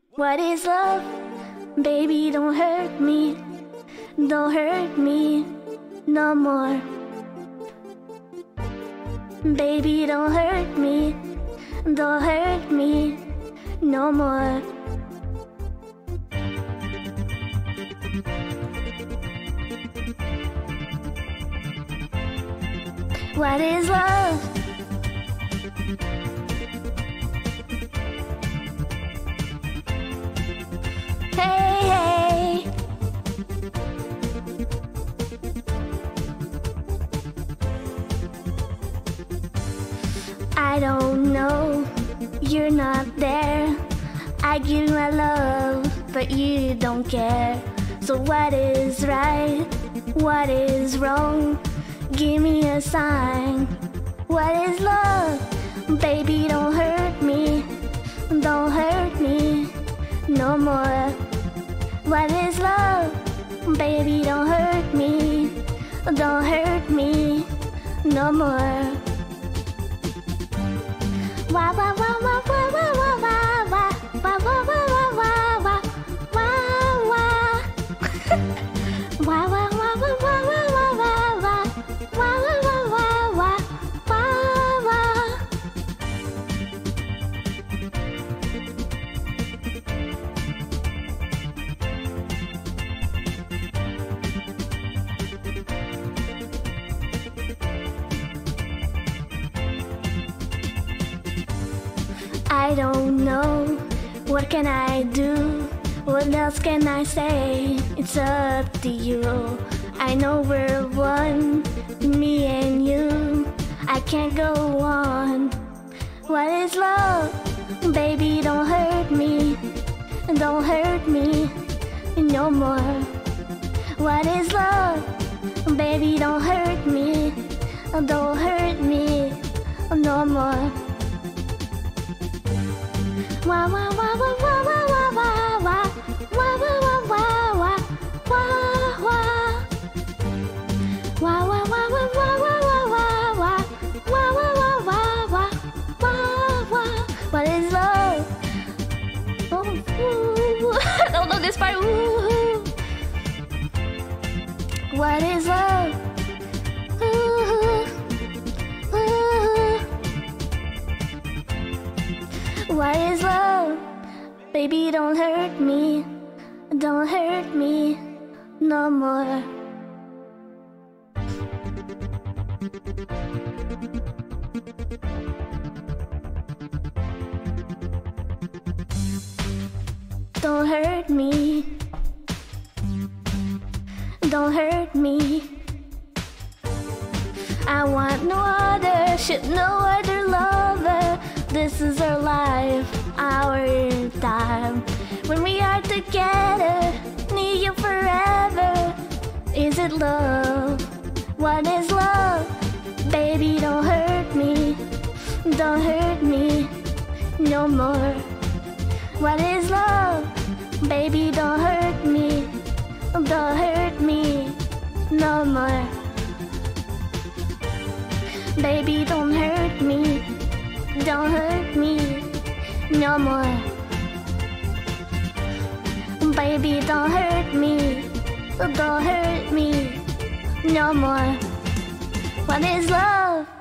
What is love? Baby, don't hurt me. Don't hurt me no more. Baby, don't hurt me. Don't hurt me no more. What is love? Hey, hey. I don't know, you're not there. I give you my love, but you don't care. So what is right? What is wrong? Give me a sign. What is love? Baby, don't hurt me. Don't hurt me no more. What is love? Baby, don't hurt me. Don't hurt me no more. Wah wah wah wah wah wah wah wah wah wah wah wah wah wah wah wah. Wah wah wah wah wah wah wah wah wah wah wah wah wah wah wah. I don't know, what can I do? What else can I say? It's up to you. I know we're one, me and you. I can't go on. What is love? Baby, don't hurt me. Don't hurt me no more. What is love? Baby, don't hurt me. Don't hurt me no more. Wah wah wah wah wah wah wah wah wah wah wah wah wah wah. Wah wah wah wah wah wah wah wah wah wah wah wah wah wah. What is love? Oh, ooh. I don't know this part. Ooh. What is love? Ooh. Ooh. What is love? Baby, don't hurt me. Don't hurt me no more. Don't hurt me. Don't hurt me. I want no other, shit, no other lover. This is our life, our time. When we are together, need you forever. Is it love? What is love? Baby, don't hurt me. Don't hurt me no more. What is love? Baby, don't hurt me. Don't hurt me no more. Baby, don't hurt me. Don't hurt me no more. Baby, don't hurt me. Don't hurt me no more. What is love?